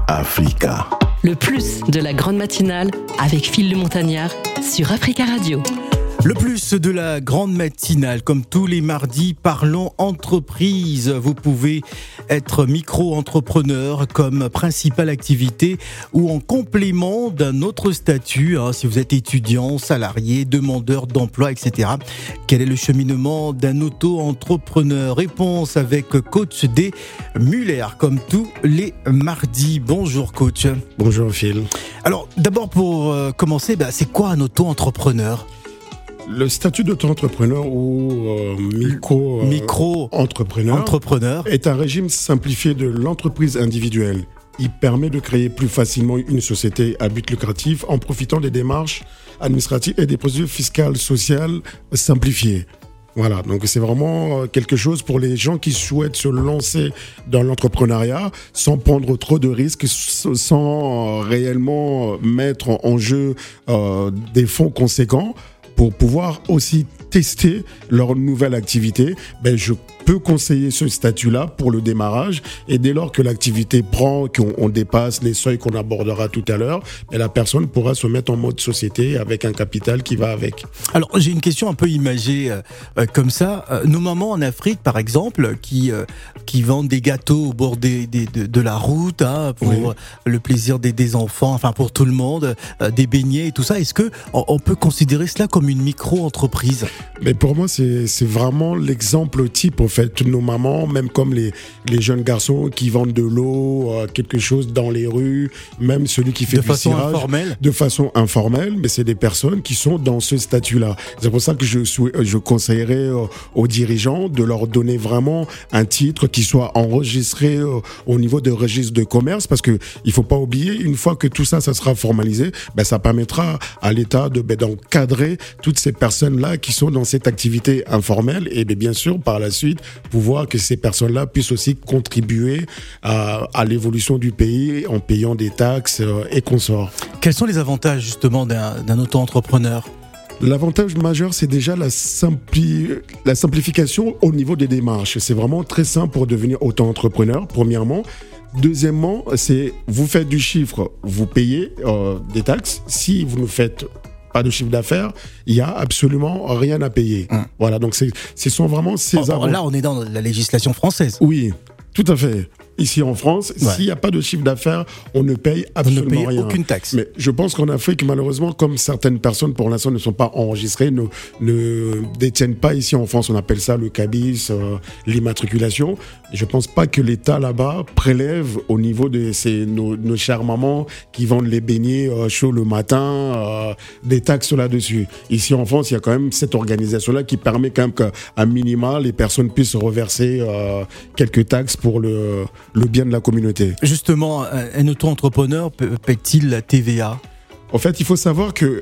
Africa. Le plus de la grande matinale avec Phil le Montagnard sur Africa Radio. Le plus de la grande matinale, comme tous les mardis, parlons entreprise. Vous pouvez être micro-entrepreneur comme principale activité ou en complément d'un autre statut, si vous êtes étudiant, salarié, demandeur d'emploi, etc. Quel est le cheminement d'un auto-entrepreneur? Réponse avec coach D. Muller, comme tous les mardis. Bonjour coach. Bonjour Phil. Alors d'abord pour commencer, c'est quoi un auto-entrepreneur? Le statut d'auto-entrepreneur ou micro-entrepreneur est un régime simplifié de l'entreprise individuelle. Il permet de créer plus facilement une société à but lucratif en profitant des démarches administratives et des procédures fiscales, sociales simplifiées. Voilà, donc c'est vraiment quelque chose pour les gens qui souhaitent se lancer dans l'entrepreneuriat sans prendre trop de risques, sans réellement mettre en jeu des fonds conséquents. Pour pouvoir aussi tester leur nouvelle activité, je peux conseiller ce statut-là pour le démarrage. Et dès lors que l'activité prend, qu'on dépasse les seuils qu'on abordera tout à l'heure, la personne pourra se mettre en mode société avec un capital qui va avec. Alors, j'ai une question un peu imagée comme ça. Nos mamans en Afrique, par exemple, qui vendent des gâteaux au bord de la route pour le plaisir des enfants, enfin pour tout le monde, des beignets et tout ça. Est-ce que on peut considérer cela comme une micro-entreprise? Mais pour moi, c'est vraiment l'exemple type, en fait. Nos mamans, même comme les jeunes garçons qui vendent de l'eau, quelque chose dans les rues, même celui qui fait du cirage. De façon informelle, mais c'est des personnes qui sont dans ce statut-là. C'est pour ça que je conseillerais aux dirigeants de leur donner vraiment un titre qui soit enregistré au niveau de registre de commerce, parce que il faut pas oublier, une fois que tout ça sera formalisé, ça permettra à l'État d'encadrer toutes ces personnes-là qui sont dans cette activité informelle et bien sûr, par la suite, pouvoir que ces personnes-là puissent aussi contribuer à l'évolution du pays en payant des taxes et consorts. Quels sont les avantages justement d'un auto-entrepreneur ? L'avantage majeur, c'est déjà la simplification au niveau des démarches. C'est vraiment très simple pour devenir auto-entrepreneur, premièrement. Deuxièmement, c'est vous faites du chiffre, vous payez des taxes. Si vous ne faites pas de chiffre d'affaires, il n'y a absolument rien à payer. Voilà, donc ce sont vraiment ces avantages. Là, on est dans la législation française. Oui, tout à fait. Ici en France, s'il n'y a pas de chiffre d'affaires, on ne paye absolument rien. Aucune taxe. Mais je pense qu'en Afrique, malheureusement, comme certaines personnes pour l'instant ne sont pas enregistrées, ne détiennent pas ici en France, on appelle ça le cabis, l'immatriculation. Je ne pense pas que l'État là-bas prélève au niveau de nos chères mamans qui vendent les beignets chauds le matin, des taxes là-dessus. Ici en France, il y a quand même cette organisation-là qui permet quand même qu'à minima, les personnes puissent reverser quelques taxes pour le bien de la communauté. Justement, un auto-entrepreneur paie-t-il la TVA ? En fait, il faut savoir que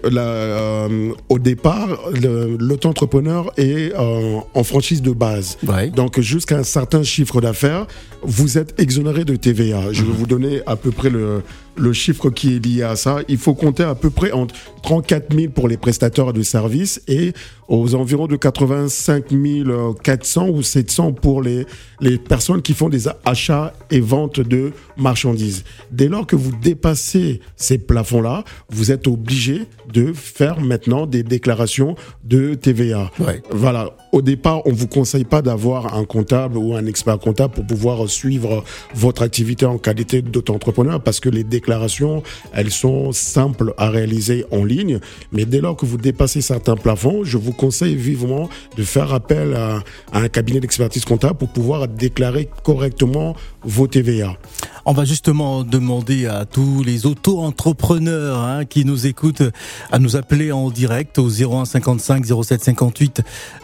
au départ, l'auto-entrepreneur est en franchise de base. Ouais. Donc, jusqu'à un certain chiffre d'affaires, vous êtes exonéré de TVA. Je vais vous donner à peu près le chiffre qui est lié à ça. Il faut compter à peu près entre 34 000 pour les prestataires de services et aux environs de 85 400 ou 700 pour les personnes qui font des achats et ventes de marchandises. Dès lors que vous dépassez ces plafonds-là, vous êtes obligé de faire maintenant des déclarations de TVA. Ouais. Voilà. Au départ, on ne vous conseille pas d'avoir un comptable ou un expert comptable pour pouvoir suivre votre activité en qualité d'auto-entrepreneur parce que les déclarations, elles sont simples à réaliser en ligne. Mais dès lors que vous dépassez certains plafonds, je vous conseille vivement de faire appel à un cabinet d'expertise comptable pour pouvoir déclarer correctement vos TVA. On va justement demander à tous les auto-entrepreneurs qui nous écoutent à nous appeler en direct au 01 55 07 58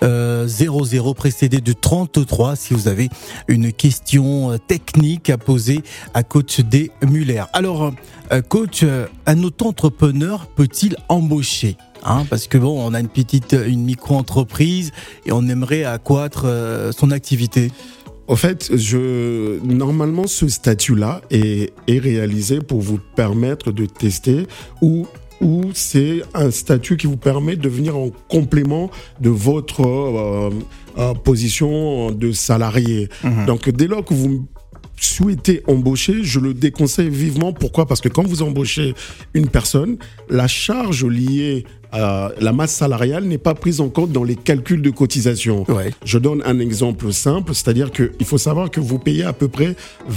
00 précédé de 33 si vous avez une question technique à poser à coach D. Muller. Alors, coach, un auto-entrepreneur peut-il embaucher ? Parce que on a une micro-entreprise et on aimerait accroître son activité. En fait, normalement, ce statut-là est réalisé pour vous permettre de tester ou c'est un statut qui vous permet de venir en complément de votre position de salarié. Donc, dès lors que vous souhaitez embaucher, je le déconseille vivement. Pourquoi ? Parce que quand vous embauchez une personne, la charge liée la masse salariale n'est pas prise en compte dans les calculs de cotisation. Ouais. Je donne un exemple simple, c'est-à-dire qu'il faut savoir que vous payez à peu près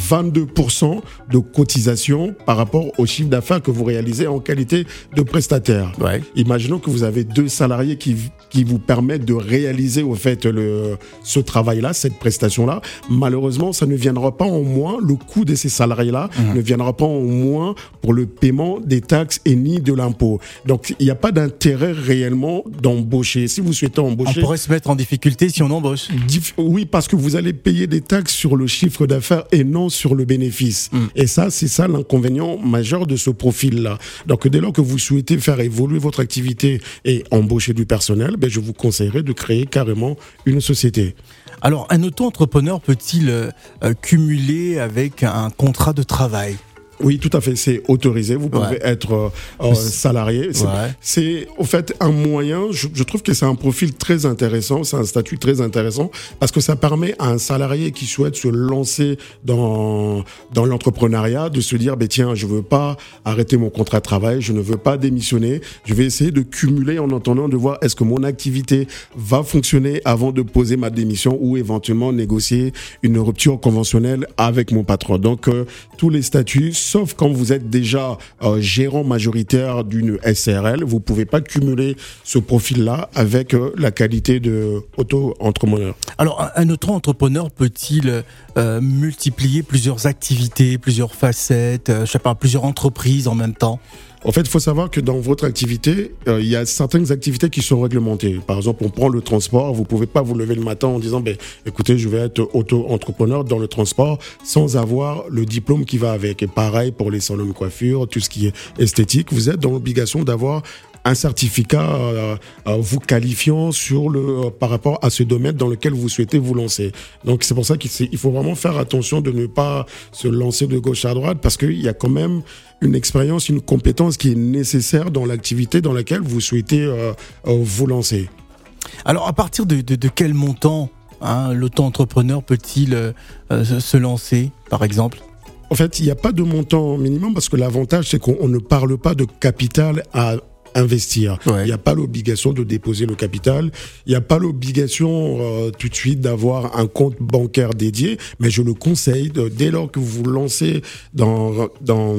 22% de cotisation par rapport au chiffre d'affaires que vous réalisez en qualité de prestataire. Ouais. Imaginons que vous avez 2 salariés qui vous permettent de réaliser au fait ce travail-là, cette prestation-là. Malheureusement, ça ne viendra pas en moins, le coût de ces salariés-là ne viendra pas en moins pour le paiement des taxes et ni de l'impôt. Donc, il n'y a pas d'intérêt réellement d'embaucher. Si vous souhaitez embaucher... On pourrait se mettre en difficulté si on embauche. Oui, parce que vous allez payer des taxes sur le chiffre d'affaires et non sur le bénéfice. Et ça, c'est ça l'inconvénient majeur de ce profil-là. Donc, dès lors que vous souhaitez faire évoluer votre activité et embaucher du personnel, je vous conseillerais de créer carrément une société. Alors, un auto-entrepreneur peut-il cumuler avec un contrat de travail ? Oui, tout à fait, c'est autorisé. Vous pouvez être salarié. C'est au fait un moyen. Je trouve que c'est un profil très intéressant. C'est un statut très intéressant parce que ça permet à un salarié qui souhaite se lancer dans l'entrepreneuriat de se dire tiens, je veux pas arrêter mon contrat de travail, je ne veux pas démissionner. Je vais essayer de cumuler en attendant de voir est-ce que mon activité va fonctionner avant de poser ma démission ou éventuellement négocier une rupture conventionnelle avec mon patron. Donc tous les statuts, sauf quand vous êtes déjà gérant majoritaire d'une SARL, vous pouvez pas cumuler ce profil-là avec la qualité de auto-entrepreneur. Alors, un auto-entrepreneur peut-il multiplier plusieurs activités, plusieurs facettes, plusieurs entreprises en même temps ? En fait, il faut savoir que dans votre activité, il y a certaines activités qui sont réglementées. Par exemple, on prend le transport. Vous pouvez pas vous lever le matin en disant, écoutez, je vais être auto-entrepreneur dans le transport sans avoir le diplôme qui va avec. Et pareil pour les salons de coiffure, tout ce qui est esthétique. Vous êtes dans l'obligation d'avoir un certificat vous qualifiant par rapport à ce domaine dans lequel vous souhaitez vous lancer. Donc c'est pour ça qu'il faut vraiment faire attention de ne pas se lancer de gauche à droite parce qu'il y a quand même une expérience, une compétence qui est nécessaire dans l'activité dans laquelle vous souhaitez vous lancer. Alors à partir de quel montant l'auto-entrepreneur peut-il se lancer, par exemple ? En fait, il n'y a pas de montant minimum parce que l'avantage, c'est qu'on ne parle pas de capital à investir. Il n'y a pas l'obligation de déposer le capital. Il n'y a pas l'obligation tout de suite d'avoir un compte bancaire dédié. Mais je le conseille, dès lors que vous vous lancez dans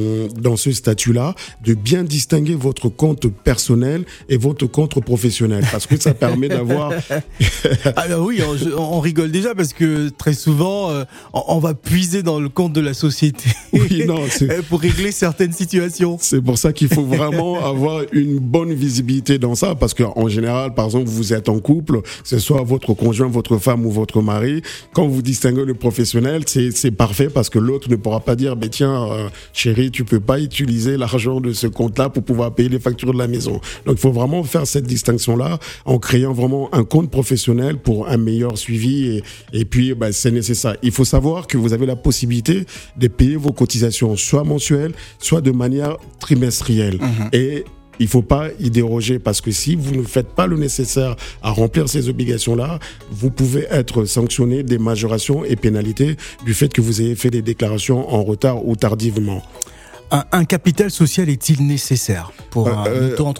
ce statut-là, de bien distinguer votre compte personnel et votre compte professionnel. Parce que ça permet d'avoir... Alors oui, on rigole déjà parce que très souvent, on va puiser dans le compte de la société pour régler certaines situations. C'est pour ça qu'il faut vraiment avoir une bonne visibilité dans ça, parce qu'en général, par exemple, vous êtes en couple, que ce soit votre conjoint, votre femme ou votre mari, quand vous distinguez le professionnel, c'est parfait parce que l'autre ne pourra pas dire tiens, chérie, tu peux pas utiliser l'argent de ce compte-là pour pouvoir payer les factures de la maison. Donc il faut vraiment faire cette distinction-là en créant vraiment un compte professionnel pour un meilleur suivi et puis c'est nécessaire. Il faut savoir que vous avez la possibilité de payer vos cotisations soit mensuelles, soit de manière trimestrielle. Et il ne faut pas y déroger parce que si vous ne faites pas le nécessaire à remplir ces obligations-là, vous pouvez être sanctionné des majorations et pénalités du fait que vous ayez fait des déclarations en retard ou tardivement. Un capital social est-il nécessaire pour un auto-entrepreneur ?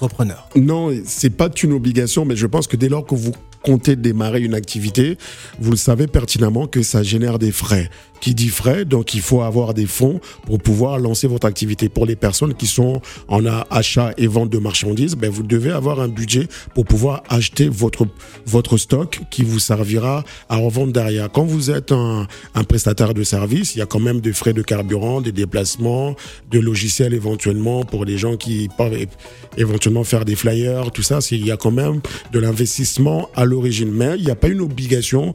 Non, c'est pas une obligation, mais je pense que dès lors que vous comptez démarrer une activité, vous le savez pertinemment que ça génère des frais. Qui dit frais, donc il faut avoir des fonds pour pouvoir lancer votre activité. Pour les personnes qui sont en achat et vente de marchandises, vous devez avoir un budget pour pouvoir acheter votre stock qui vous servira à revendre derrière. Quand vous êtes un prestataire de service, il y a quand même des frais de carburant, des déplacements, de logiciels éventuellement pour les gens qui peuvent éventuellement faire des flyers, tout ça. Il y a quand même de l'investissement à l'origine. Mais il n'y a pas une obligation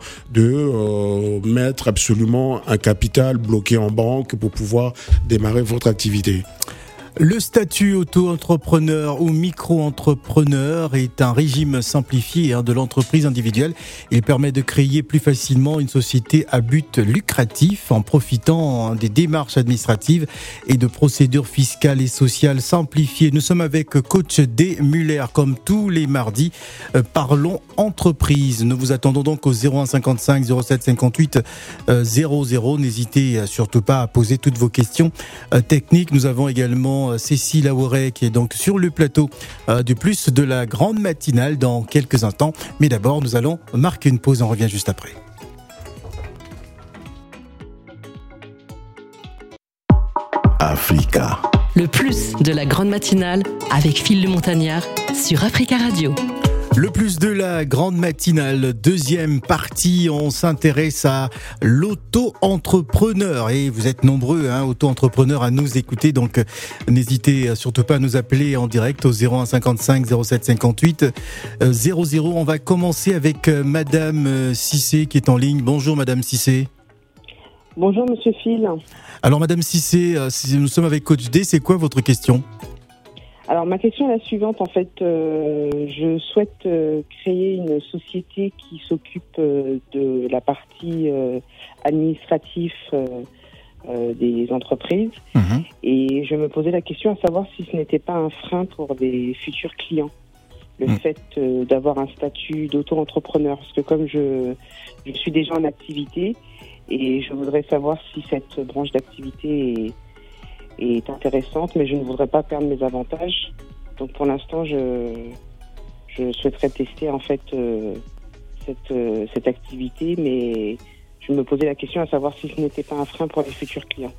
de mettre absolument un capital bloqué en banque pour pouvoir démarrer votre activité. Le statut auto-entrepreneur ou micro-entrepreneur est un régime simplifié de l'entreprise individuelle. Il permet de créer plus facilement une société à but lucratif en profitant des démarches administratives et de procédures fiscales et sociales simplifiées. Nous sommes avec coach D. Muller comme tous les mardis. Parlons entreprise. Nous vous attendons donc au 01 55 07 58 00. N'hésitez surtout pas à poser toutes vos questions techniques. Nous avons également Cécile Aouret qui est donc sur le plateau du Plus de la grande matinale dans quelques instants. Mais d'abord, nous allons marquer une pause. On revient juste après. Africa. Le Plus de la grande matinale avec Phil le Montagnard sur Africa Radio. Le plus de la grande matinale, deuxième partie, on s'intéresse à l'auto-entrepreneur et vous êtes nombreux, auto-entrepreneurs à nous écouter, donc n'hésitez surtout pas à nous appeler en direct au 01 55 07 58 00. On va commencer avec Madame Cissé qui est en ligne. Bonjour Madame Cissé. Bonjour Monsieur Phil. Alors Madame Cissé, nous sommes avec Coach D, c'est quoi votre question ? Alors ma question est la suivante, en fait, je souhaite créer une société qui s'occupe de la partie administrative des entreprises et je me posais la question à savoir si ce n'était pas un frein pour des futurs clients, le fait d'avoir un statut d'auto-entrepreneur, parce que comme je suis déjà en activité et je voudrais savoir si cette branche d'activité est intéressante, mais je ne voudrais pas perdre mes avantages. Donc pour l'instant, je souhaiterais tester en fait cette activité, mais je me posais la question à savoir si ce n'était pas un frein pour les futurs clients.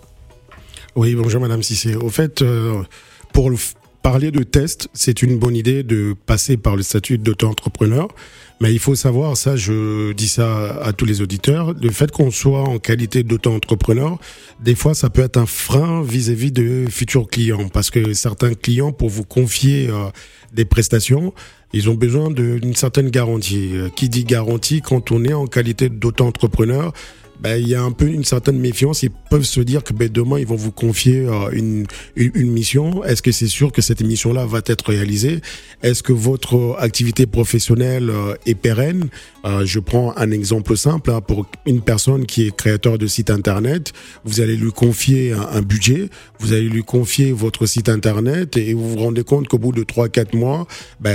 Oui, bonjour Madame Cissé. Au fait, pour parler de test, c'est une bonne idée de passer par le statut d'auto-entrepreneur. Mais il faut savoir, ça, je dis ça à tous les auditeurs, le fait qu'on soit en qualité d'auto-entrepreneur, des fois, ça peut être un frein vis-à-vis de futurs clients. Parce que certains clients, pour vous confier des prestations, ils ont besoin d'une certaine garantie. Qui dit garantie, quand on est en qualité d'auto-entrepreneur, il y a un peu une certaine méfiance. Ils peuvent se dire que demain ils vont vous confier une mission. Est-ce que c'est sûr que cette mission-là va être réalisée? Est-ce que votre activité professionnelle est pérenne? Je prends un exemple simple. Pour une personne qui est créateur de site internet, vous allez lui confier un budget, vous allez lui confier votre site internet et vous vous rendez compte qu'au bout de 3-4 mois,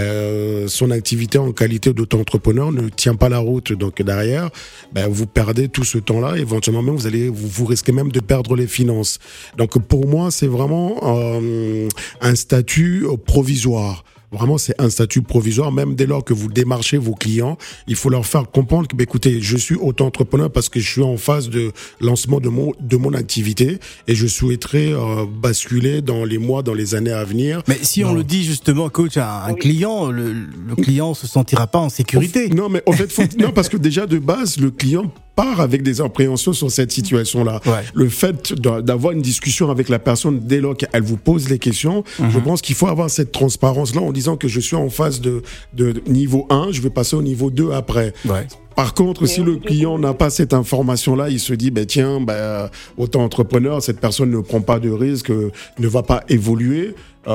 son activité en qualité d'auto-entrepreneur ne tient pas la route. Donc derrière, vous perdez tout ce temps-là, éventuellement même vous risquez même de perdre les finances. Donc pour moi, c'est vraiment un statut provisoire. Vraiment, c'est un statut provisoire. Même dès lors que vous démarchez vos clients, il faut leur faire comprendre que, écoutez, je suis auto-entrepreneur parce que je suis en phase de lancement de mon activité et je souhaiterais basculer dans les mois, dans les années à venir. Mais si on le dit justement, coach, à un client, le client se sentira pas en sécurité. Non, mais en fait, non, parce que déjà de base, le client part avec des appréhensions sur cette situation-là. Ouais. Le fait d'avoir une discussion avec la personne dès lors qu'elle vous pose les questions, je pense qu'il faut avoir cette transparence-là en disant que je suis en phase de niveau 1, je vais passer au niveau 2 après. Ouais. Par contre, si le client n'a pas cette information-là, il se dit, auto-entrepreneur, cette personne ne prend pas de risque, ne va pas évoluer.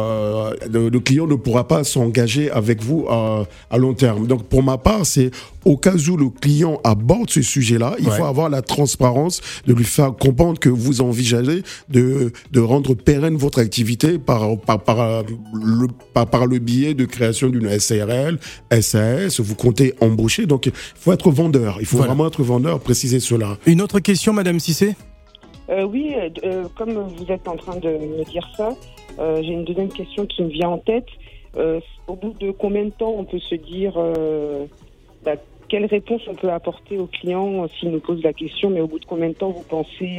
Le client ne pourra pas s'engager avec vous à long terme. Donc, pour ma part, c'est au cas où le client aborde ce sujet-là, il faut avoir la transparence de lui faire comprendre que vous envisagez de rendre pérenne votre activité par le biais de création d'une SARL, SAS. Vous comptez embaucher. Donc, il faut être vendeur. Il faut vraiment être vendeur, préciser cela. Une autre question, Madame Cissé ? Oui, comme vous êtes en train de me dire ça, j'ai une deuxième question qui me vient en tête. Au bout de combien de temps on peut se dire quelle réponse on peut apporter au client s'il nous pose la question, mais au bout de combien de temps vous pensez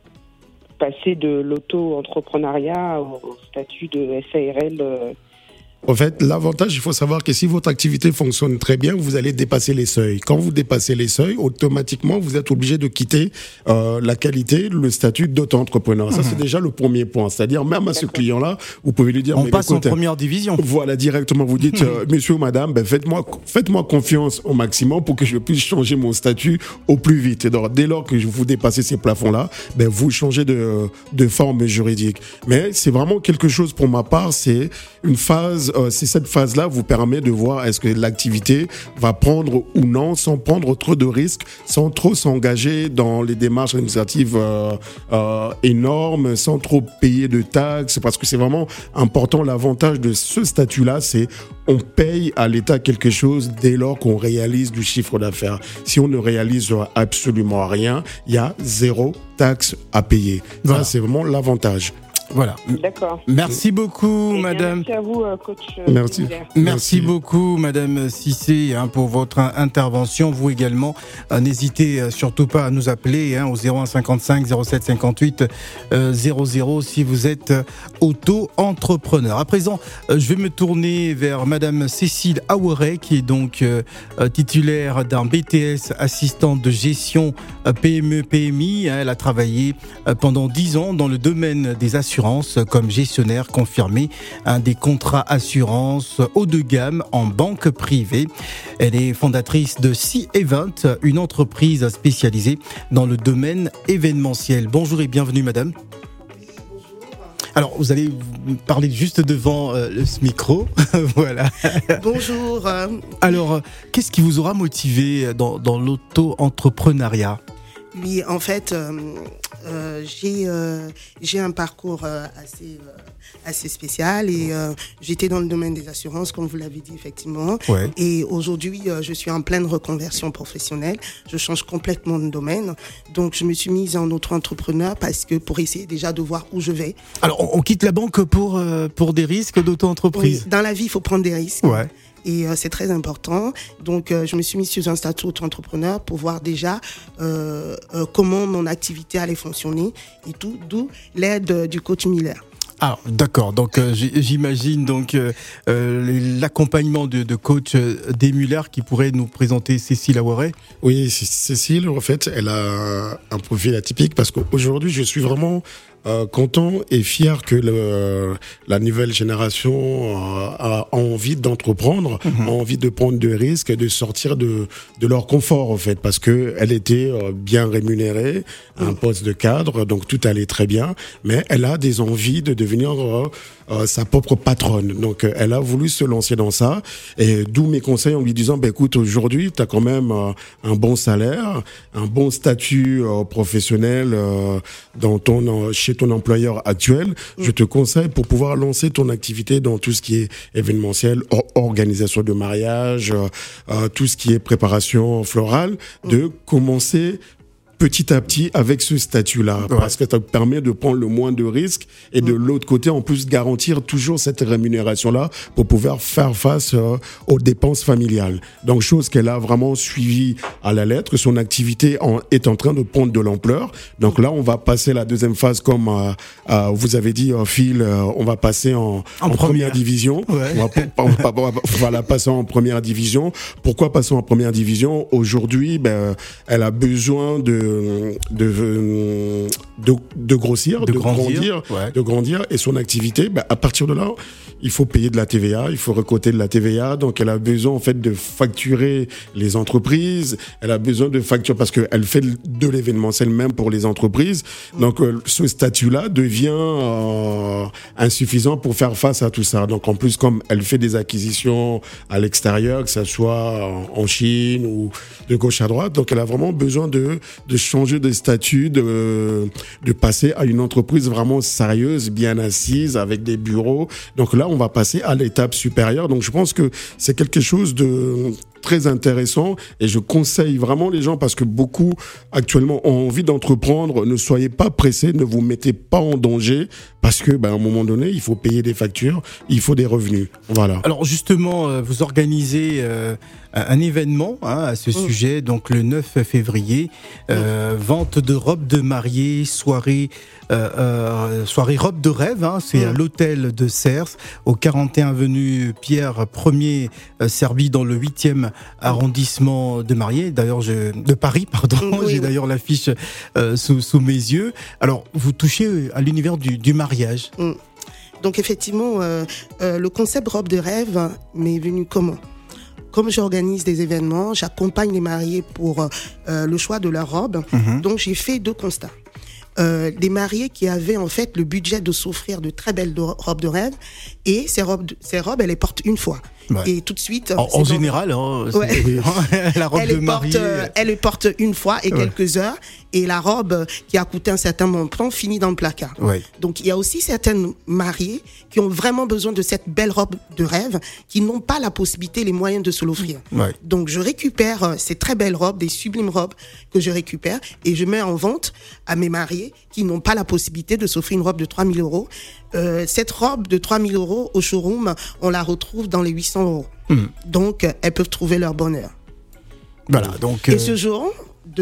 passer de l'auto-entrepreneuriat au statut de SARL En fait, l'avantage, il faut savoir que si votre activité fonctionne très bien, vous allez dépasser les seuils. Quand vous dépassez les seuils, automatiquement, vous êtes obligé de quitter la qualité, le statut d'auto-entrepreneur. Ça, c'est déjà le premier point. C'est-à-dire, même à ce client-là, vous pouvez lui dire... On passe en première division. Voilà, directement. Vous dites, monsieur ou madame, faites-moi confiance au maximum pour que je puisse changer mon statut au plus vite. Et donc, dès lors que vous dépassez ces plafonds-là, vous changez de forme juridique. Mais c'est vraiment quelque chose, pour ma part, c'est une phase... c'est cette phase-là vous permet de voir est-ce que l'activité va prendre ou non, sans prendre trop de risques, sans trop s'engager dans les démarches administratives énormes, sans trop payer de taxes, parce que c'est vraiment important. L'avantage de ce statut-là, c'est on paye à l'État quelque chose dès lors qu'on réalise du chiffre d'affaires. Si on ne réalise absolument rien, il y a 0 taxe à payer. Voilà. Ça, c'est vraiment l'avantage. Voilà. D'accord. Merci beaucoup, madame. Merci à vous, coach. Merci beaucoup, madame Cissé, pour votre intervention. Vous également, n'hésitez surtout pas à nous appeler au 01 55 07 58 00 si vous êtes auto-entrepreneur. À présent, je vais me tourner vers madame Cécile Aouret, qui est donc titulaire d'un BTS assistante de gestion PME-PMI. Elle a travaillé pendant 10 ans dans le domaine des assurances comme gestionnaire confirmé des contrats assurance haut de gamme en banque privée. Elle est fondatrice de Sea Event, une entreprise spécialisée dans le domaine événementiel. Bonjour et bienvenue madame. Alors, vous allez parler juste devant ce micro. Voilà. Bonjour. Alors, qu'est-ce qui vous aura motivé dans l'auto-entrepreneuriat ? Oui, en fait, j'ai un parcours assez spécial et j'étais dans le domaine des assurances, comme vous l'avez dit effectivement. Ouais. Et aujourd'hui, je suis en pleine reconversion professionnelle. Je change complètement de domaine. Donc, je me suis mise en auto-entrepreneur pour essayer déjà de voir où je vais. Alors, on quitte la banque pour des risques d'auto-entreprise. Oui, dans la vie, il faut prendre des risques. Ouais. Et c'est très important. Donc, je me suis mise sur un statut auto-entrepreneur pour voir déjà comment mon activité allait fonctionner et tout, d'où l'aide du coach Miller. Ah, d'accord. Donc, j'imagine donc l'accompagnement de coach D. Muller qui pourrait nous présenter Cécile Aouret. Oui, Cécile, en fait, elle a un profil atypique parce qu'aujourd'hui, je suis vraiment content et fier que la nouvelle génération a envie d'entreprendre, a envie de prendre des risques, de sortir de leur confort en fait, parce que elle était bien rémunérée, un poste de cadre, donc tout allait très bien, mais elle a des envies de devenir sa propre patronne. Donc elle a voulu se lancer dans ça, et d'où mes conseils en lui disant écoute, aujourd'hui tu as quand même un bon salaire, un bon statut professionnel chez ton employeur actuel. Je te conseille, pour pouvoir lancer ton activité dans tout ce qui est événementiel, organisation de mariage, tout ce qui est préparation florale, de commencer petit à petit avec ce statut-là, parce que ça te permet de prendre le moins de risques et de l'autre côté, en plus, garantir toujours cette rémunération-là pour pouvoir faire face aux dépenses familiales. Donc, chose qu'elle a vraiment suivie à la lettre, son activité est en train de prendre de l'ampleur. Donc là, on va passer la deuxième phase, comme vous avez dit, Phil, on va passer en première division. Ouais. On va la passer en première division. Pourquoi passer en première division? Aujourd'hui, elle a besoin de grossir, de grandir, et son activité, à partir de là, il faut payer de la TVA, il faut récolter de la TVA, donc elle a besoin en fait de facturer les entreprises, elle a besoin de facturer parce qu'elle fait de l'événementiel même pour les entreprises, donc ce statut-là devient insuffisant pour faire face à tout ça. Donc en plus, comme elle fait des acquisitions à l'extérieur, que ça soit en Chine ou de gauche à droite, donc elle a vraiment besoin de changer de statut, de passer à une entreprise vraiment sérieuse, bien assise, avec des bureaux. Donc là, on va passer à l'étape supérieure. Donc je pense que c'est quelque chose de très intéressant, et je conseille vraiment les gens, parce que beaucoup actuellement ont envie d'entreprendre. Ne soyez pas pressés, ne vous mettez pas en danger, parce que, à un moment donné, il faut payer des factures, il faut des revenus. Voilà. Alors justement, vous organisez un événement à ce sujet, donc le 9 février, vente de robes de mariée, soirée robe de rêve, c'est à l'hôtel de Cers, au 41 avenue Pierre 1er, servi dans le 8e arrondissement de Paris, pardon. J'ai d'ailleurs l'affiche sous mes yeux. Alors, vous touchez à l'univers du mariage. Donc effectivement, le concept robe de rêve m'est venu comment ? Comme j'organise des événements, j'accompagne les mariés pour le choix de leur robe. Donc j'ai fait 2 constats. Des mariés qui avaient en fait le budget de s'offrir de très belles robes de rêve, et ces robes, elles les portent une fois. Ouais. Et tout de suite... En général, la robe de mariée... Elle les porte une fois et quelques heures, et la robe qui a coûté un certain montant finit dans le placard. Ouais. Donc il y a aussi certaines mariées qui ont vraiment besoin de cette belle robe de rêve, qui n'ont pas la possibilité, les moyens de se l'offrir. Ouais. Donc je récupère ces très belles robes, des sublimes robes que je récupère, et je mets en vente à mes mariés qui n'ont pas la possibilité de s'offrir une robe de 3 000 euros. Cette robe de 3 000 euros au showroom, on la retrouve dans les 800 euros. Donc, elles peuvent trouver leur bonheur. Voilà. Donc, Et ce jour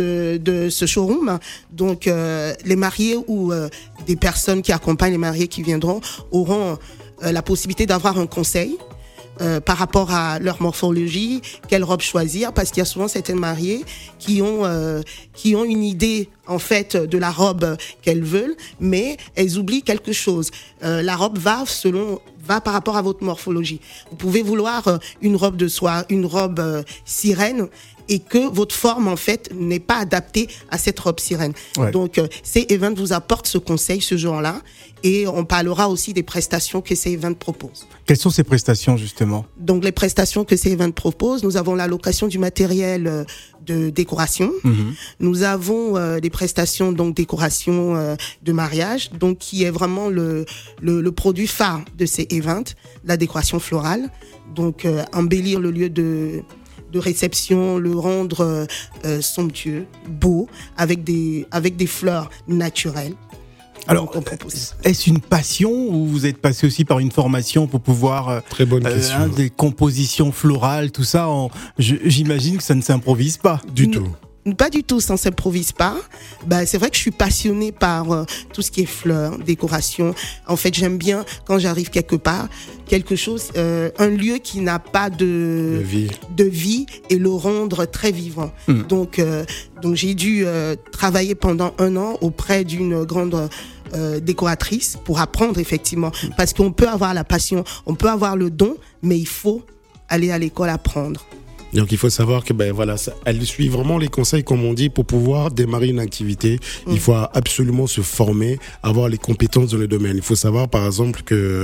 de ce showroom, donc les mariés ou des personnes qui accompagnent les mariés qui viendront auront la possibilité d'avoir un conseil. Par rapport à leur morphologie, quelle robe choisir, parce qu'il y a souvent certaines mariées qui ont une idée en fait de la robe qu'elles veulent, mais elles oublient quelque chose. La robe va par rapport à votre morphologie. Vous pouvez vouloir une robe de soie, une robe sirène, et que votre forme, en fait, n'est pas adaptée à cette robe sirène. Ouais. Donc, ces events vous apportent ce conseil ce jour-là, et on parlera aussi des prestations que ces events proposent. Quelles sont ces prestations, justement ? Donc, les prestations que ces events proposent, nous avons la location du matériel de décoration. Nous avons des prestations, donc, décoration de mariage, donc, qui est vraiment le produit phare de ces events, la décoration florale. Donc, embellir le lieu de réception, le rendre somptueux, beau, avec des fleurs naturelles. Alors, est-ce une passion ou vous êtes passé aussi par une formation pour pouvoir Très bonne question. Des compositions florales, tout ça, j'imagine que ça ne s'improvise pas du tout. Pas du tout, ça ne s'improvise pas. C'est vrai que je suis passionnée par tout ce qui est fleurs, décoration. En fait, j'aime bien quand j'arrive quelque part, quelque chose, un lieu qui n'a pas de vie et le rendre très vivant. Donc j'ai dû travailler pendant 1 an auprès d'une grande décoratrice pour apprendre effectivement. Parce qu'on peut avoir la passion, on peut avoir le don, mais il faut aller à l'école apprendre. Donc il faut savoir que elle suit vraiment les conseils comme on dit pour pouvoir démarrer une activité. Il faut absolument se former, avoir les compétences dans le domaine. Il faut savoir par exemple que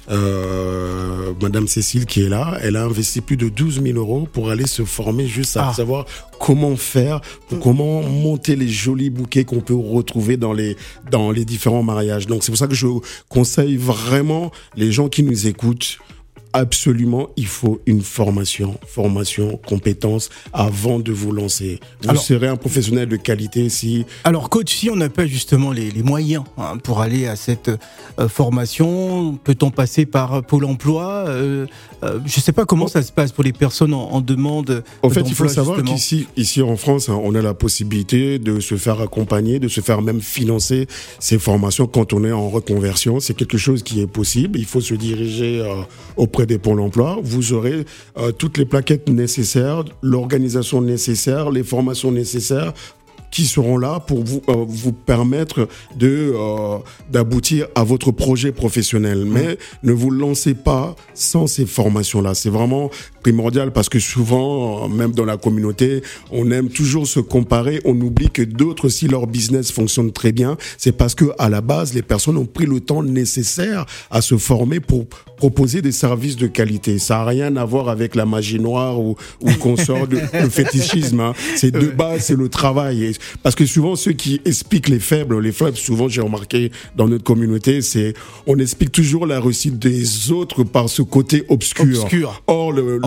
Madame Cécile qui est là, elle a investi plus de 12 000 euros pour aller se former juste à savoir comment faire, comment monter les jolis bouquets qu'on peut retrouver dans les différents mariages. Donc c'est pour ça que je conseille vraiment les gens qui nous écoutent. Absolument, il faut une formation, compétence avant de vous lancer. Vous serez un professionnel de qualité si... Alors coach, si on n'a pas justement les moyens pour aller à cette formation, peut-on passer par Pôle emploi je ne sais pas comment ça se passe pour les personnes en demande. En fait, il faut savoir qu'ici en France, on a la possibilité de se faire accompagner, de se faire même financer ces formations quand on est en reconversion. C'est quelque chose qui est possible. Il faut se diriger auprès des Pôle emploi. Vous aurez toutes les plaquettes nécessaires, l'organisation nécessaire, les formations nécessaires qui seront là pour vous permettre d'aboutir à votre projet professionnel. Mais ne vous lancez pas sans ces formations-là. C'est vraiment primordial parce que souvent, même dans la communauté, on aime toujours se comparer. On oublie que d'autres, si leur business fonctionne très bien, c'est parce que à la base, les personnes ont pris le temps nécessaire à se former pour proposer des services de qualité. Ça n'a rien à voir avec la magie noire ou qu'on sort le fétichisme. C'est de base, c'est le travail. Parce que souvent, ceux qui expliquent les faibles, souvent, j'ai remarqué dans notre communauté, on explique toujours la réussite des autres par ce côté obscur. Or, le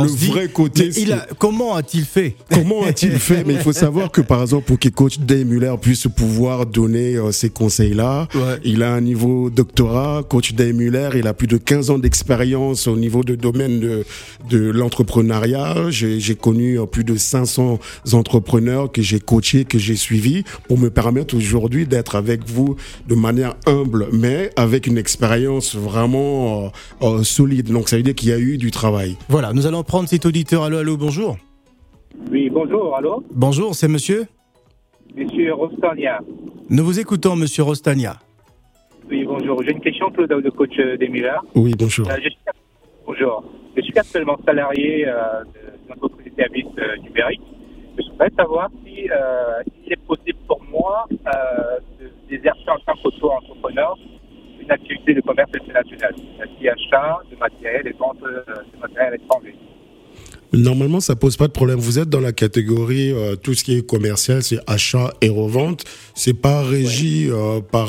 le vrai côté. Comment a-t-il fait? Mais il faut savoir que, par exemple, pour que coach Dave Muller puisse pouvoir donner ces conseils-là, il a un niveau doctorat. Coach Dave Muller, il a plus de 15 ans d'expérience au niveau de domaine de l'entrepreneuriat. J'ai connu plus de 500 entrepreneurs que j'ai coachés, que j'ai suivis, pour me permettre aujourd'hui d'être avec vous de manière humble, mais avec une expérience vraiment solide. Donc ça veut dire qu'il y a eu du travail. Voilà, nous allons prendre cet auditeur. Allô, bonjour. Oui, bonjour, allô. Bonjour, c'est monsieur Monsieur Rostania. Nous vous écoutons, monsieur Rostania. Oui, bonjour. J'ai une question pour le coach Dave Muller. Oui, bonjour. Bonjour. Je suis actuellement salarié d'une entreprise de services numériques. Je voudrais savoir si il est possible pour moi d'exercer en tant qu'auto-entrepreneur une activité de commerce international, c'est-à-dire achat de matériel et vente de matériel étranger. Normalement, ça pose pas de problème. Vous êtes dans la catégorie tout ce qui est commercial, c'est achat et revente. C'est pas régi par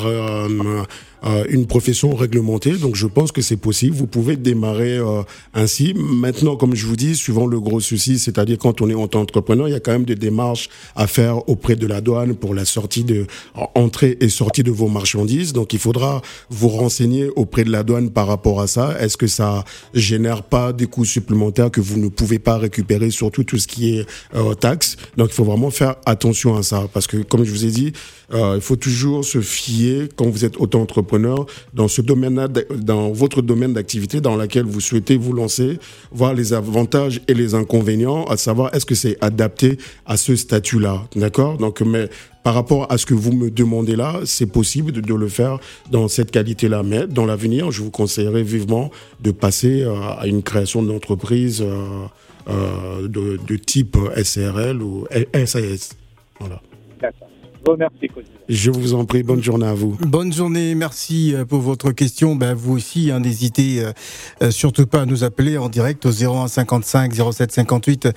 une profession réglementée, donc je pense que c'est possible. Vous pouvez démarrer ainsi. Maintenant, comme je vous dis, suivant le gros souci, c'est-à-dire quand on est entrepreneur, il y a quand même des démarches à faire auprès de la douane pour la sortie entrée et sortie de vos marchandises. Donc il faudra vous renseigner auprès de la douane par rapport à ça. Est-ce que ça génère pas des coûts supplémentaires que vous ne pouvez pas récupérer, surtout tout ce qui est taxes. Donc il faut vraiment faire attention à ça, parce que comme je vous ai dit, il faut toujours se fier quand vous êtes auto-entrepreneur dans ce domaine-là, dans votre domaine d'activité dans laquelle vous souhaitez vous lancer, voir les avantages et les inconvénients, à savoir est-ce que c'est adapté à ce statut-là, d'accord? Donc, mais par rapport à ce que vous me demandez là, c'est possible de le faire dans cette qualité-là. Mais dans l'avenir, je vous conseillerais vivement de passer à une création d'entreprise de type SRL ou SAS. Voilà. D'accord. Bon, merci, coach. Je vous en prie, bonne journée à vous. Bonne journée, merci pour votre question. Vous aussi, n'hésitez surtout pas à nous appeler en direct au 01 55 07 58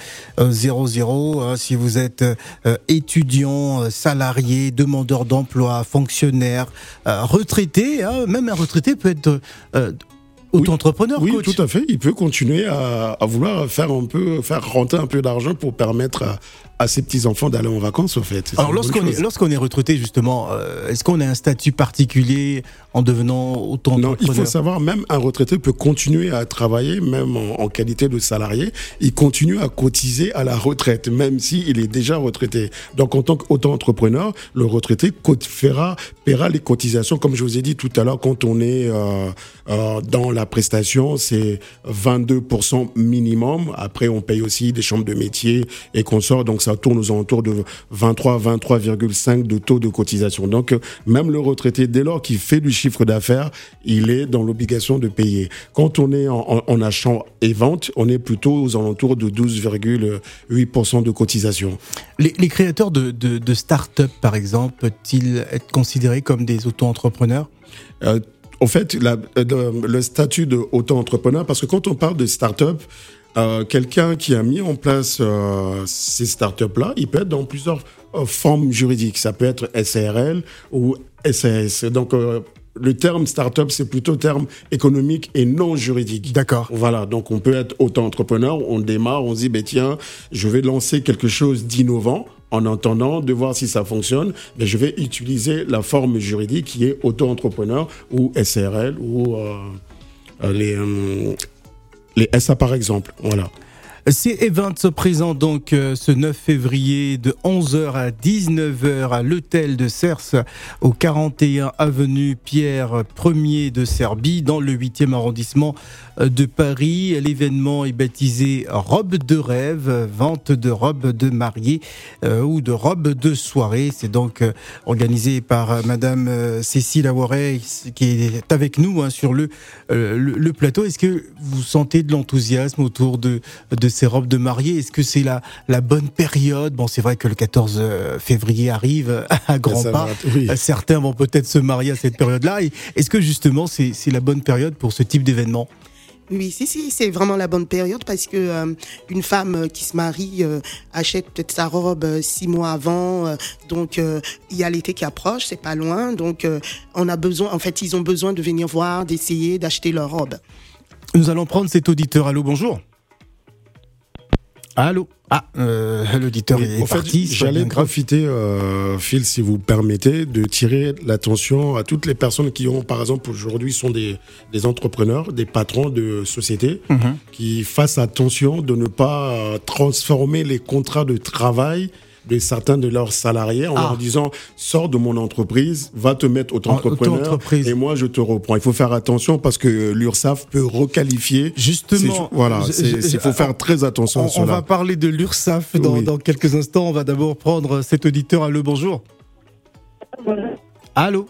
00. Si vous êtes étudiant, salarié, demandeur d'emploi, fonctionnaire, retraité, même un retraité peut être auto-entrepreneur, oui, coach. Tout à fait. Il peut continuer à vouloir faire rentrer un peu d'argent pour permettre à ses petits-enfants d'aller en vacances, au fait. Alors, lorsqu'on est retraité, justement, est-ce qu'on a un statut particulier en devenant auto-entrepreneur? Non, il faut savoir, même un retraité peut continuer à travailler, même en qualité de salarié. Il continue à cotiser à la retraite, même s'il est déjà retraité. Donc, en tant qu'auto-entrepreneur, le retraité paiera les cotisations. Comme je vous ai dit tout à l'heure, quand on est dans la prestation, c'est 22% minimum. Après, on paye aussi des chambres de métier et consorts. Donc, ça tourne aux alentours de 23,5 de taux de cotisation. Donc, même le retraité, dès lors qu'il fait du chiffre d'affaires, il est dans l'obligation de payer. Quand on est en achat et vente, on est plutôt aux alentours de 12,8% de cotisation. Les créateurs de start-up, par exemple, peuvent-ils être considérés comme des auto-entrepreneurs? En fait, le statut de auto-entrepreneur, parce que quand on parle de start-up, quelqu'un qui a mis en place ces startups-là, il peut être dans plusieurs formes juridiques. Ça peut être SARL ou SAS. Donc, le terme start-up, c'est plutôt terme économique et non juridique. D'accord. Voilà, donc on peut être auto-entrepreneur, on démarre, on se dit, tiens, je vais lancer quelque chose d'innovant. En attendant de voir si ça fonctionne, mais je vais utiliser la forme juridique qui est auto-entrepreneur ou SARL ou les SA par exemple. Voilà. Ces events se présentent donc ce 9 février de 11h à 19h à l'hôtel de Cers au 41 avenue Pierre Ier de Serbie dans le 8e arrondissement de Paris. L'événement est baptisé Robe de rêve, vente de robes de mariée ou de robes de soirée. C'est donc organisé par Madame Cécile Aouaret qui est avec nous sur le plateau. Est-ce que vous sentez de l'enthousiasme autour de ces robes de mariée? Est-ce que c'est la bonne période? Bon, c'est vrai que le 14 février arrive à grands pas. Oui. Certains vont peut-être se marier à cette période-là. Est-ce que justement c'est la bonne période pour ce type d'événement? Oui, si, c'est vraiment la bonne période parce que une femme qui se marie achète peut-être sa robe 6 mois avant, donc il y a l'été qui approche, c'est pas loin, donc on a besoin, en fait, ils ont besoin de venir voir, d'essayer, d'acheter leur robe. Nous allons prendre cet auditeur. Allô, bonjour. Allô. L'auditeur est parti. J'allais profiter, Phil, si vous permettez, de tirer l'attention à toutes les personnes qui ont, par exemple, aujourd'hui sont des entrepreneurs, des patrons de sociétés, qui fassent attention de ne pas transformer les contrats de travail de certains de leurs salariés en leur disant sors de mon entreprise, va te mettre auto-entrepreneur et moi je te reprends. Il faut faire attention parce que l'URSSAF peut requalifier. Justement, il faut faire très attention à cela. On va parler de l'URSSAF dans quelques instants. On va d'abord prendre cet auditeur. Allô, bonjour. Allô.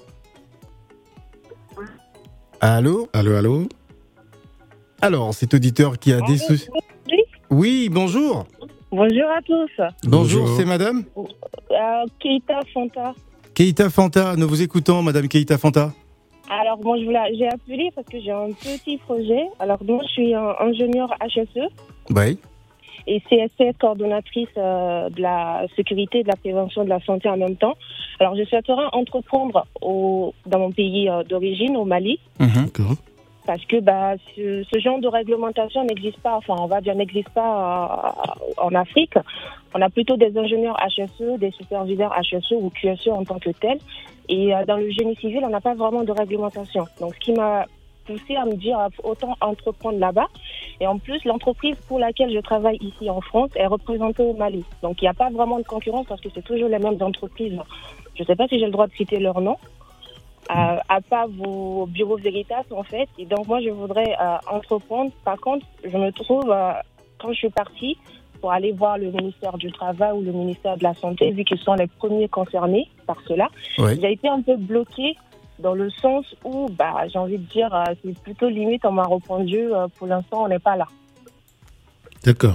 Alors, cet auditeur qui a des soucis. Oui, bonjour. Bonjour à tous. Bonjour, c'est madame Keita Fanta. Keita Fanta, nous vous écoutons, madame Keita Fanta. Alors, moi, j'ai appelé parce que j'ai un petit projet. Alors, moi, je suis ingénieure HSE. Oui. Et CSS, coordonnatrice de la sécurité et de la prévention de la santé en même temps. Alors, je souhaiterais entreprendre dans mon pays d'origine, au Mali. D'accord. Parce que ce genre de réglementation n'existe pas, n'existe pas en Afrique. On a plutôt des ingénieurs HSE, des superviseurs HSE ou QSE en tant que tels. Et dans le génie civil, on n'a pas vraiment de réglementation. Donc, ce qui m'a poussé à me dire autant entreprendre là-bas. Et en plus, l'entreprise pour laquelle je travaille ici en France est représentée au Mali. Donc, il n'y a pas vraiment de concurrence parce que c'est toujours les mêmes entreprises. Je ne sais pas si j'ai le droit de citer leur nom. À part vos bureaux Veritas en fait, et donc moi je voudrais entreprendre. Par contre, je me trouve quand je suis partie pour aller voir le ministère du Travail ou le ministère de la Santé, vu qu'ils sont les premiers concernés par cela, j'ai été un peu bloquée dans le sens où j'ai envie de dire c'est plutôt limite. On m'a répondu pour l'instant on n'est pas là. D'accord.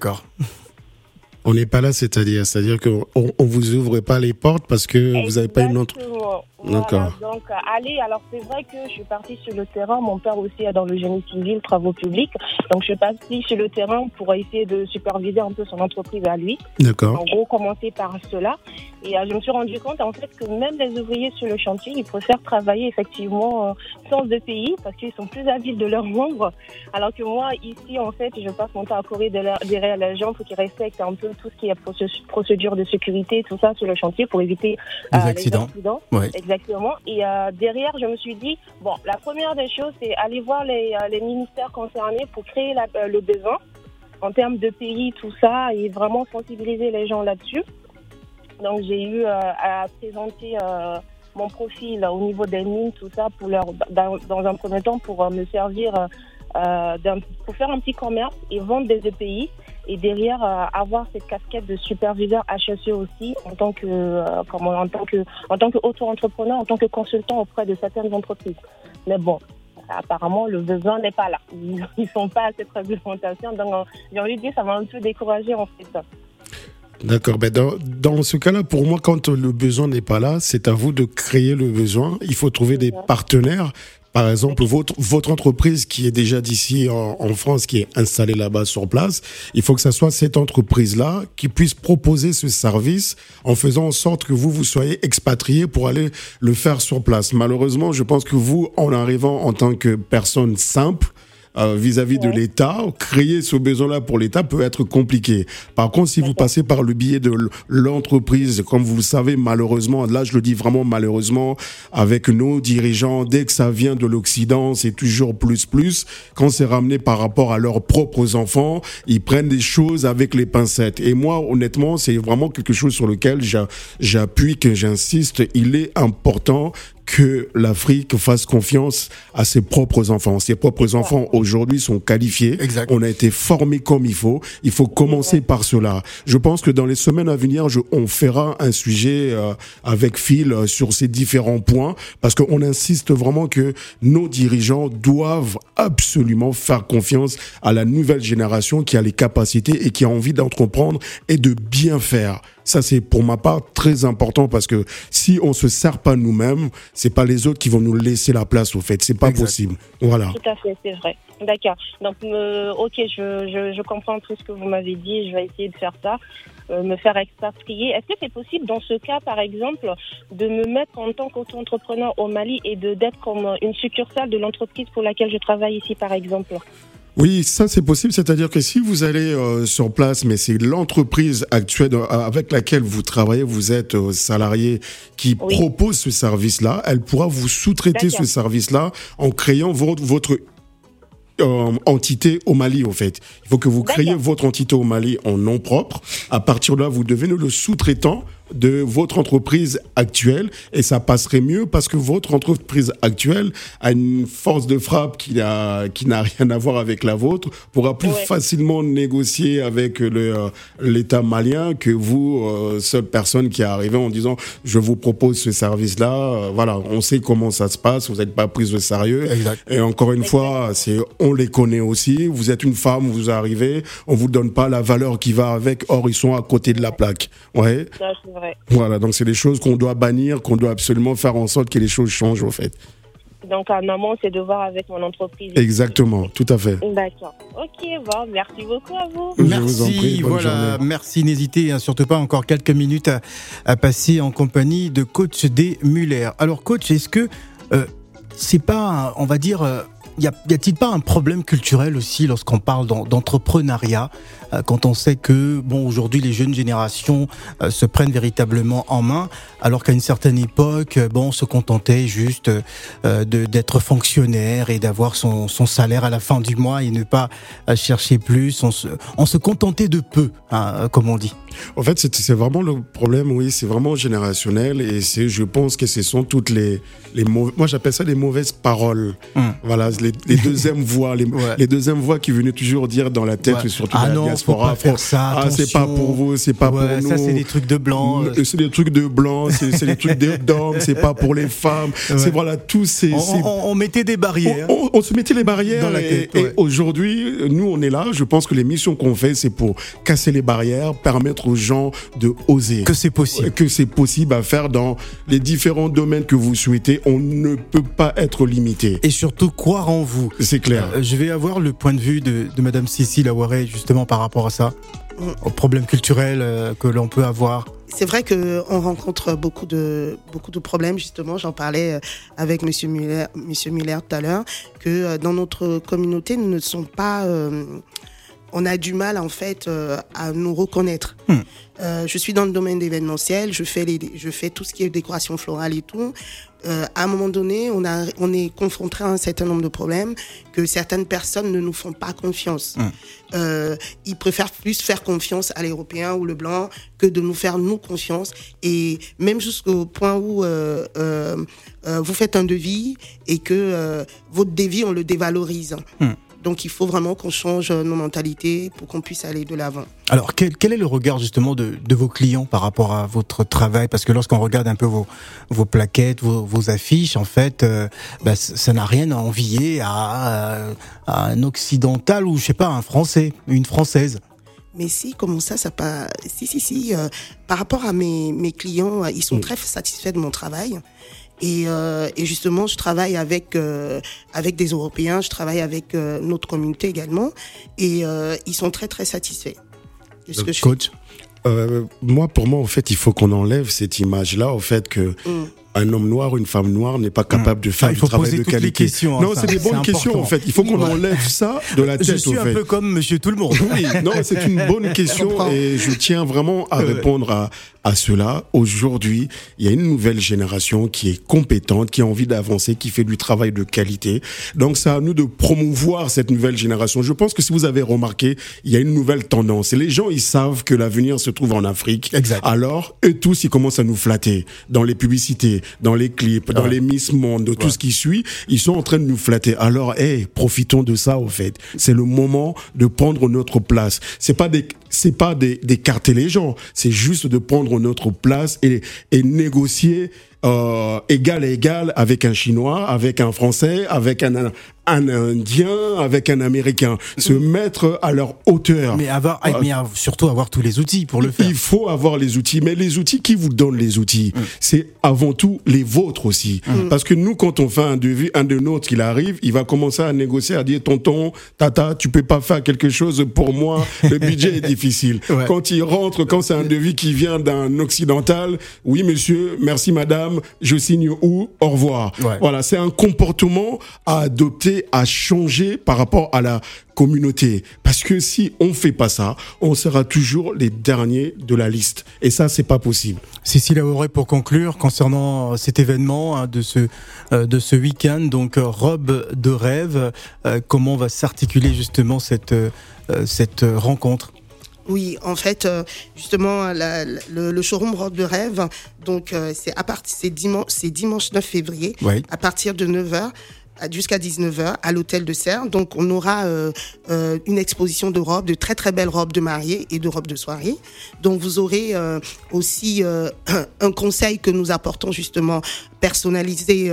On n'est pas là, c'est-à-dire qu'on vous ouvre pas les portes parce que vous n'avez pas une autre. D'accord. Voilà, donc, alors c'est vrai que je suis partie sur le terrain. Mon père aussi est dans le génie civil, travaux publics. Donc, je suis partie sur le terrain pour essayer de superviser un peu son entreprise à lui. D'accord. En gros, commencer par cela. Et je me suis rendu compte, en fait, que même les ouvriers sur le chantier, ils préfèrent travailler effectivement sans de pays parce qu'ils sont plus habiles de leurs membres. Alors que moi, ici, en fait, je passe mon temps à courir derrière les gens pour qu'ils respectent un peu tout ce qui est procédure de sécurité, tout ça sur le chantier pour éviter les accidents. Ouais. Exactement. Et derrière, je me suis dit, la première des choses, c'est aller voir les ministères concernés pour créer le besoin en termes de pays, tout ça, et vraiment sensibiliser les gens là-dessus. Donc, j'ai eu à présenter mon profil au niveau des mines, tout ça, pour dans un premier temps, pour me servir pour faire un petit commerce et vendre des EPI. Et derrière, avoir cette casquette de superviseur HSE aussi en tant que auto-entrepreneur, en tant que consultant auprès de certaines entreprises. Mais bon, apparemment, le besoin n'est pas là. Ils sont pas à cette réglementation. Donc, j'ai envie de dire, ça m'a un peu découragée en fait. D'accord. Dans ce cas-là, pour moi, quand le besoin n'est pas là, c'est à vous de créer le besoin. Il faut trouver des partenaires. Par exemple, votre entreprise qui est déjà d'ici en France, qui est installée là-bas sur place, il faut que ça soit cette entreprise-là qui puisse proposer ce service en faisant en sorte que vous soyez expatrié pour aller le faire sur place. Malheureusement, je pense que vous, en arrivant en tant que personne simple, vis-à-vis de l'État, créer ce besoin-là pour l'État peut être compliqué. Par contre, si vous passez par le biais de l'entreprise, comme vous le savez, malheureusement, là je le dis vraiment malheureusement, avec nos dirigeants, dès que ça vient de l'Occident, c'est toujours plus. Quand c'est ramené par rapport à leurs propres enfants, ils prennent des choses avec les pincettes. Et moi, honnêtement, c'est vraiment quelque chose sur lequel j'appuie, que j'insiste. Il est important que l'Afrique fasse confiance à ses propres enfants. Ses propres enfants aujourd'hui sont qualifiés. Exact. On a été formés comme il faut. Il faut commencer par cela. Je pense que dans les semaines à venir, on fera un sujet avec Phil sur ces différents points parce qu'on insiste vraiment que nos dirigeants doivent absolument faire confiance à la nouvelle génération qui a les capacités et qui a envie d'entreprendre et de bien faire. Ça, c'est pour ma part très important parce que si on se sert pas nous-mêmes, c'est pas les autres qui vont nous laisser la place au fait. C'est pas possible. Voilà. Tout à fait, c'est vrai. D'accord. Donc, je comprends tout ce que vous m'avez dit. Je vais essayer de faire ça, me faire expatrier. Est-ce que c'est possible dans ce cas, par exemple, de me mettre en tant qu'auto-entrepreneur au Mali et d'être comme une succursale de l'entreprise pour laquelle je travaille ici, par exemple? Oui, ça c'est possible, c'est-à-dire que si vous allez sur place, mais c'est l'entreprise actuelle avec laquelle vous travaillez, vous êtes salarié qui propose ce service-là, elle pourra vous sous-traiter ce service-là en créant votre entité au Mali, en fait. Il faut que vous créiez votre entité au Mali en nom propre. À partir de là, vous devenez le sous-traitant de votre entreprise actuelle et ça passerait mieux parce que votre entreprise actuelle a une force de frappe qui n'a rien à voir avec la vôtre, pourra plus facilement négocier avec l'État malien que vous, seule personne qui est arrivée en disant je vous propose ce service-là, voilà, on sait comment ça se passe, vous n'êtes pas prise au sérieux. Exact. Et encore une fois, on les connaît aussi, vous êtes une femme, vous arrivez, on vous donne pas la valeur qui va avec, or ils sont à côté de la plaque. Ouais. Ça, c'est vrai. Voilà, donc c'est des choses qu'on doit bannir, qu'on doit absolument faire en sorte que les choses changent, au fait. Donc, en amont, c'est de voir avec mon entreprise. Exactement, tout à fait. D'accord. Ok, bon, merci beaucoup à vous. Je vous en prie, bonne voilà, journée. merci. N'hésitez surtout pas encore quelques minutes à passer en compagnie de coach D. Muller. Alors, coach, est-ce que c'est pas, on va dire, y a-t-il pas un problème culturel aussi lorsqu'on parle d'entrepreneuriat, quand on sait que aujourd'hui les jeunes générations se prennent véritablement en main, alors qu'à une certaine époque, on se contentait juste d'être fonctionnaire et d'avoir son salaire à la fin du mois et ne pas chercher plus. On se contentait de peu, comme on dit. En fait, c'est vraiment le problème, oui, c'est vraiment générationnel et je pense que ce sont toutes les moi j'appelle ça les mauvaises paroles. Voilà, les deuxièmes voix, les deuxièmes voix qui venaient toujours dire dans la tête, surtout dans la diaspora. Faut pas faire ça, c'est pas pour vous, c'est pas pour nous. Ça c'est des trucs de blancs. C'est des trucs de blancs, c'est des trucs d'hommes, c'est pas pour les femmes. C'est voilà, tous ces... On mettait des barrières. On se mettait les barrières dans la tête, et aujourd'hui, nous on est là, je pense que les missions qu'on fait, c'est pour casser les barrières, permettre aux gens de oser. Que c'est possible. Que c'est possible à faire dans les différents domaines que vous souhaitez. On ne peut pas être limité. Et surtout, croire en vous. C'est clair. Je vais avoir le point de vue de Madame Cécile Aouaré, justement, par rapport à ça, aux problèmes culturels que l'on peut avoir. C'est vrai qu'on rencontre beaucoup de problèmes, justement. J'en parlais avec Monsieur Muller tout à l'heure, que dans notre communauté, nous ne sommes pas... on a du mal, en fait, à nous reconnaître. Je suis dans le domaine d'événementiel, je fais tout ce qui est décoration florale et tout. À un moment donné, on est confronté à un certain nombre de problèmes que certaines personnes ne nous font pas confiance. Ils préfèrent plus faire confiance à l'Européen ou le Blanc que de nous faire nous confiance. Et même jusqu'au point où vous faites un devis et que votre devis, on le dévalorise. Donc, il faut vraiment qu'on change nos mentalités pour qu'on puisse aller de l'avant. Alors, quel est le regard justement de vos clients par rapport à votre travail ? Parce que lorsqu'on regarde un peu vos plaquettes, vos affiches, en fait, ça n'a rien à envier à un occidental ou, je sais pas, un Français, une Française. Mais si, comment ça pas... Si. Par rapport à mes clients, ils sont très satisfaits de mon travail. Et justement, je travaille avec des Européens, je travaille avec notre communauté également, et ils sont très très satisfaits de ce que je fais. Pour moi, en fait, il faut qu'on enlève cette image-là, au fait que un homme noir ou une femme noire n'est pas capable de faire du travail de qualité. Non, c'est des bonnes questions, en fait. Il faut qu'on enlève ça de la tête, Je suis un peu comme Monsieur Tout le Monde. Oui, non, c'est une bonne question et je tiens vraiment à répondre à cela. Aujourd'hui, il y a une nouvelle génération qui est compétente, qui a envie d'avancer, qui fait du travail de qualité. Donc, c'est à nous de promouvoir cette nouvelle génération. Je pense que si vous avez remarqué, il y a une nouvelle tendance. Et les gens, ils savent que l'avenir se trouve en Afrique. Exact. Alors, eux tous, ils commencent à nous flatter dans les publicités, dans les clips, dans les Miss Monde, tout ce qui suit. Ils sont en train de nous flatter. Alors, profitons de ça, au fait. C'est le moment de prendre notre place. C'est pas d'écarter les gens. C'est juste de prendre notre place et négocier égal à égal avec un Chinois, avec un Français, avec un Indien, avec un Américain, se mettre à leur hauteur. Mais surtout avoir tous les outils pour le faire. Il faut avoir les outils, mais les outils qui vous donnent les outils, c'est avant tout les vôtres aussi. Parce que nous, quand on fait un devis, un de nôtres, il arrive, il va commencer à négocier, à dire tonton, tata, tu peux pas faire quelque chose pour moi, le budget est difficile. Quand il rentre, quand c'est un devis qui vient d'un occidental, oui monsieur, merci madame, madame, je signe où? Au revoir. Ouais. Voilà, c'est un comportement à adopter, à changer par rapport à la communauté. Parce que si on fait pas ça, on sera toujours les derniers de la liste. Et ça, c'est pas possible. Cécile Aouret, pour conclure, concernant cet événement de ce week-end, donc robe de rêve, comment va s'articuler justement cette rencontre? Oui, en fait, justement, le showroom robe de rêve, donc c'est dimanche 9 février, oui, à partir de 9h. Jusqu'à 19h à l'hôtel de Serres. Donc on aura une exposition de robes, de très très belles robes de mariée et de robes de soirée. Donc vous aurez aussi un conseil que nous apportons justement, personnaliser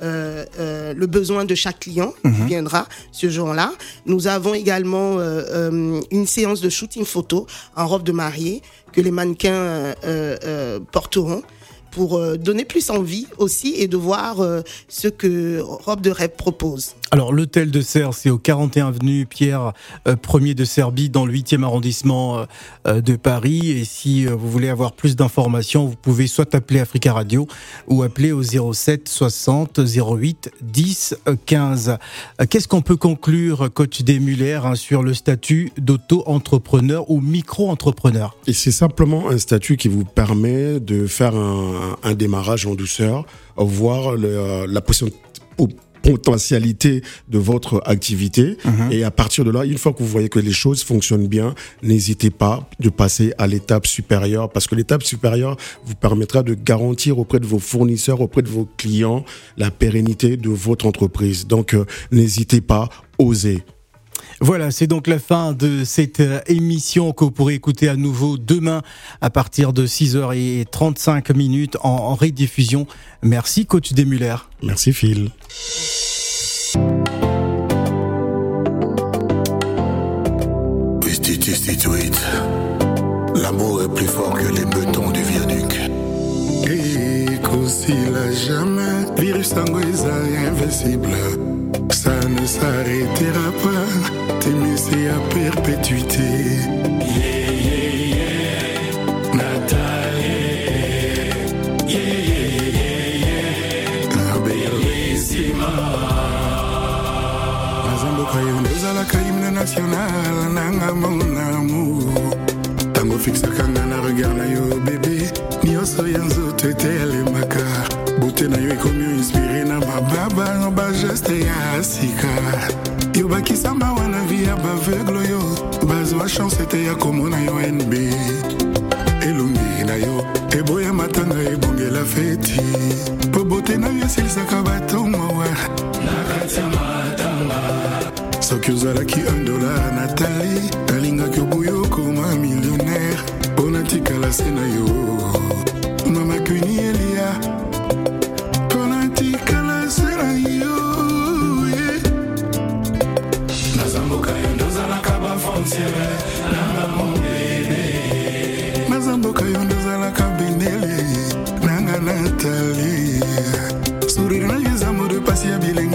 le besoin de chaque client qui viendra ce jour-là. Nous avons également une séance de shooting photo en robe de mariée que les mannequins porteront, pour donner plus envie aussi et de voir ce que Robe de Rêve propose. Alors l'hôtel de Serres, c'est au 41 avenue Pierre Ier de Serbie, dans le 8e arrondissement de Paris. Et si vous voulez avoir plus d'informations, vous pouvez soit appeler Africa Radio ou appeler au 07 60 08 10 15. Qu'est-ce qu'on peut conclure, coach Desmuller, sur le statut d'auto-entrepreneur ou micro-entrepreneur? Et c'est simplement un statut qui vous permet de faire un démarrage en douceur, voir la potentialité de votre activité. Et à partir de là, une fois que vous voyez que les choses fonctionnent bien, n'hésitez pas de passer à l'étape supérieure, parce que l'étape supérieure vous permettra de garantir auprès de vos fournisseurs, auprès de vos clients, la pérennité de votre entreprise. Donc, n'hésitez pas, osez. Voilà, c'est donc la fin de cette émission que vous pourrez écouter à nouveau demain à partir de 6h35 en rediffusion. Merci, coach Desmuller. Merci, Phil. L'amour est plus fort que les bétons du viaduc. Et qu'aussi jamais, virus est invincible. Ça ne s'arrêtera pas, t'aimer c'est à perpétuité. Yeah, yeah, yeah, Nathalie. Yeah, yeah, yeah, yeah, bellissima. Mazamboka yondoza la kaimne national, nanga mon amour. Tango fixa kanga na regard na yo bébé, nyoso yanzo tetele maka. Beauté na yo comme yo inspiré na baba no ba geste ya sika. Yo ba kisamba wana via ba aveugle yo. Bazo chance était ya comme na yo NB. Elungi na yo e boya matanga e bonge la feti. Po beauté na yo sil sakabato mawa. Na katia matanga. So que uzala ki $1 Nathalie. Talinga ki buyo comme un millionnaire. Bonatika la sena yo. Mama Kuni Elia. Mazamboka yondoza la kabinele, nanga Nathalie.